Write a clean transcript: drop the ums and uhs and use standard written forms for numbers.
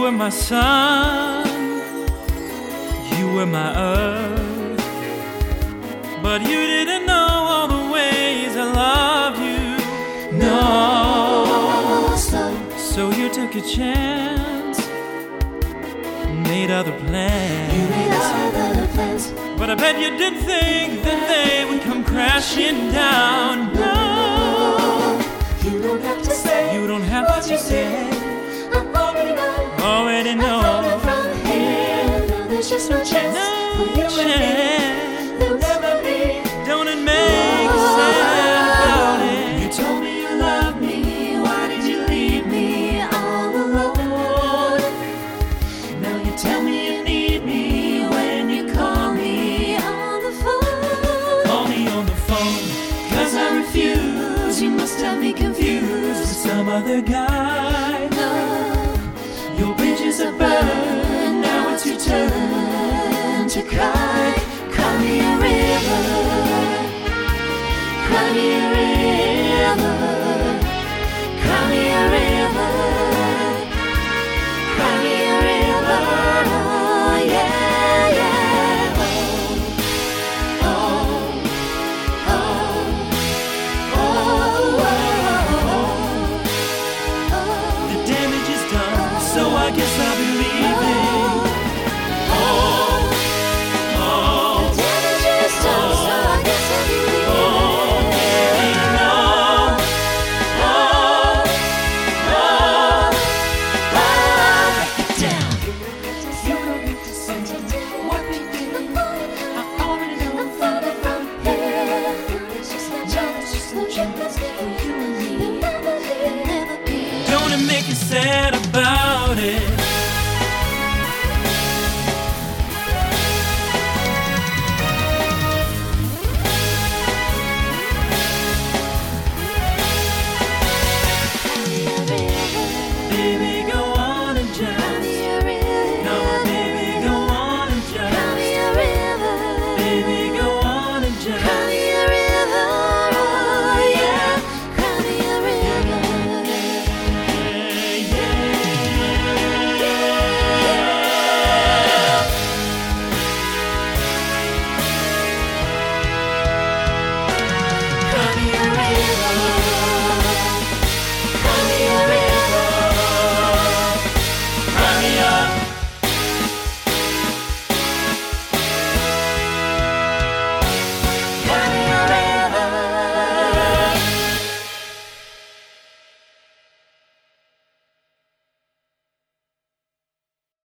were my sun, you were my earth, but you didn't know all the ways I loved you. No, so you took a chance, made other plans. You made other plans, but I bet you didn't think that they would come crashing down. No, you don't have to say you don't have what to you say. I already know. Already know. I found it from here. No, there's just no chance. No for you and me. chance. There'll never be. Don't it make sense about it? You told me you loved me. Why did you leave me all alone? Now you tell me you need me when you call me on the phone. Call me on the phone, 'Cause I refuse. You must have me confused with some other guy. No, your bridges are burned. Now it's your turn to cry. Cry me a river.